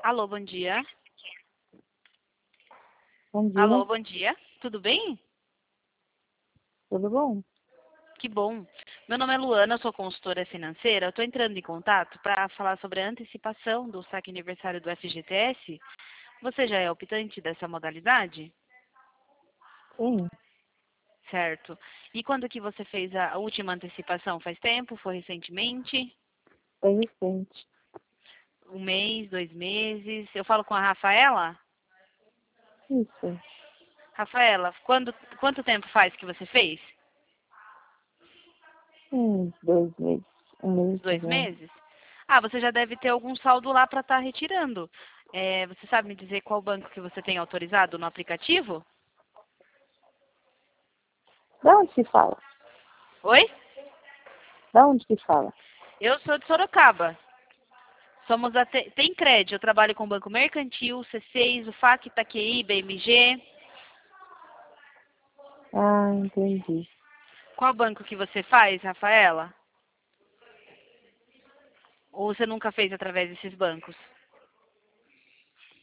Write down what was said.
Alô, bom dia. Bom dia, Alô, bom dia. Tudo bem? tudo bom? Que bom. Meu nome é Luana, eu sou consultora financeira. Eu estou entrando em contato para falar sobre a antecipação do saque aniversário do FGTS. Você já é optante dessa modalidade? Sim, Certo. E quando que você fez a última antecipação? Faz tempo? Foi recentemente? é recente. Um mês, 2 meses? Eu falo com a Rafaela? Isso, Rafaela, quanto tempo faz que você fez? uns 2 meses, um mês, mais Dois ou menos. meses? Ah, você já deve ter algum saldo lá para estar retirando. Você sabe me dizer qual banco que você tem autorizado no aplicativo? Da onde que fala? Oi? Da onde que fala? Eu sou de Sorocaba. Tem crédito, eu trabalho com o Banco Mercantil, C6, o FAC, Itaquei, BMG. Ah, entendi. Qual banco que você faz, Rafaela? Ou você nunca fez através desses bancos?